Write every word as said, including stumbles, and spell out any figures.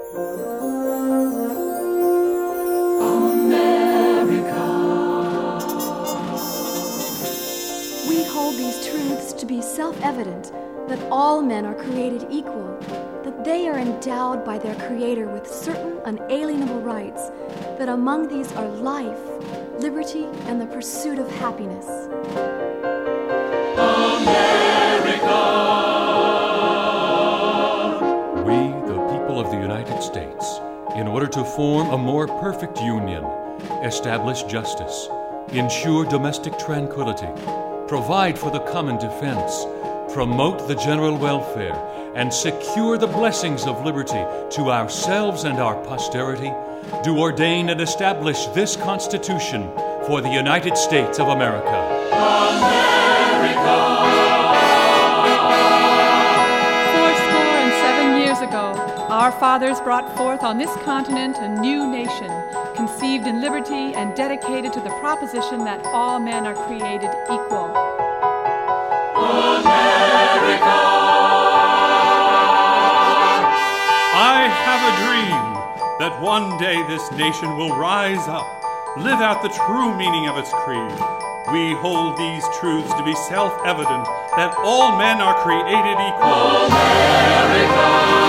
We hold these truths to be self-evident, that all men are created equal, that they are endowed by their Creator with certain unalienable rights, that among these are life, liberty, and the pursuit of happiness. America! We, the people of the United States, in order to form a more perfect union, establish justice, ensure domestic tranquility, provide for the common defense, promote the general welfare, and secure the blessings of liberty to ourselves and our posterity, do ordain and establish this Constitution for the United States of America. America! Fourscore and seven years ago, our fathers brought forth on this continent a new nation, conceived in liberty and dedicated to the proposition that all men are created equal. America! I have a dream that one day this nation will rise up, live out the true meaning of its creed. We hold these truths to be self-evident, that all men are created equal. America!